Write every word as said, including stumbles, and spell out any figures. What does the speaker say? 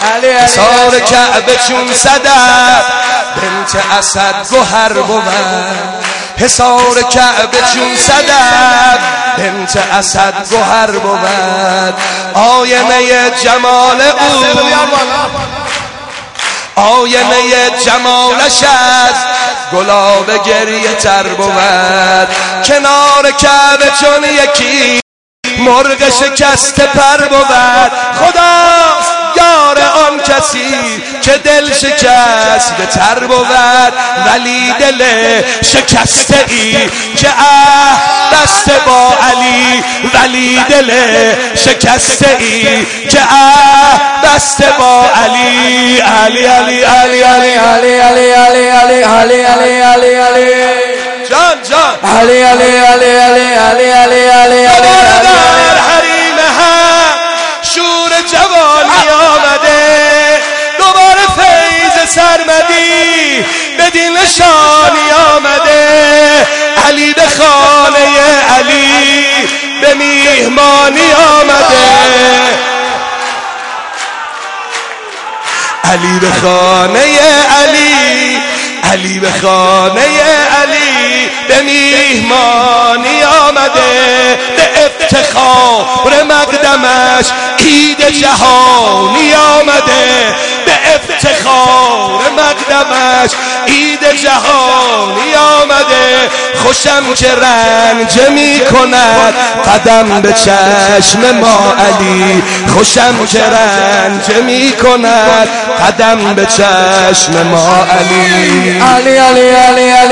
حصار کعبه چون صدف بنت اسد گوهر بود. حصار کعبه چون صدف بنت اسد گوهر بود. آینه جمال او آینه جمالش از گلاب گریه تر بود. کنار کعبه چون یکی مرغ شکست پر بود. خداست یار آن کسی که دل شکست به تر بود. ولی دل شکسته ای که اه بسته با علی. ولی دل شکسته ای که اه بسته با علی. علی علی علی علی علی علی علی علی علی علی علی علی جان جان علی علی علی علی علی علی علی در حریم هم شور جوانی آمده. دوباره فیض سرمدی بدین نشانی آمده. علی به خانه علی به میهمانی آمده. علی به خانه علی علی به خانه علی به میهمانی آمده. به افتخار مقدمش عید جهانی آمده. به افتخار مقدمش عید جهانی آمده. خوشم که رنج می کند قدم به چشم ما علی. خوشم که رنج می کند قدم به چشم ما علی. علی علی علی علی